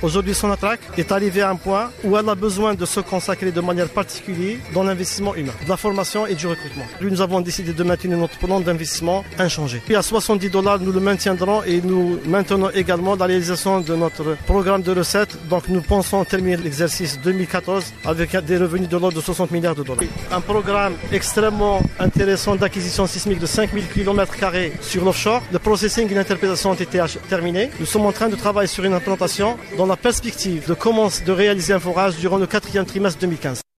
Aujourd'hui, Sonatrach est arrivée à un point où elle a besoin de se consacrer de manière particulière dans l'investissement humain, de la formation et du recrutement. Nous avons décidé de maintenir notre plan d'investissement inchangé. Puis à $70, nous le maintiendrons et nous maintenons également la réalisation de notre programme de recettes. Donc nous pensons terminer l'exercice 2014 avec des revenus de l'ordre de $60 milliards. Un programme extrêmement intéressant d'acquisition sismique de 5000 km² sur l'offshore. Le processing et l'interprétation ont été terminés. Nous sommes en train de travailler sur une implantation dans la perspective de réaliser un forage durant le 4e trimestre 2015.